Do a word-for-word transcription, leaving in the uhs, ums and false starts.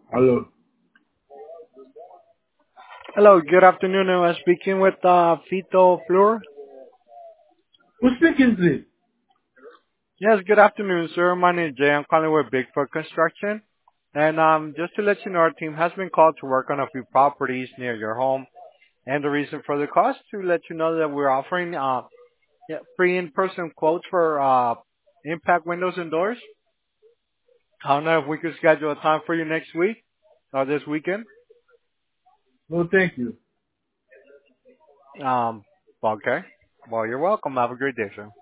Hello. Hello, good afternoon. I'm speaking with uh, Fito Fleur. Who's speaking, please? Yes, good afternoon, sir. My name is Jay. I'm calling with Bigfoot Construction. And um, just to let you know, our team has been called to work on a few properties near your home. And the reason for the call is to let you know that we're offering uh, yeah, free in-person quotes for uh, impact windows and doors. I don't know if we could schedule a time for you next week or this weekend. No, thank you. Um, okay. Well, you're welcome. Have a great day, sir.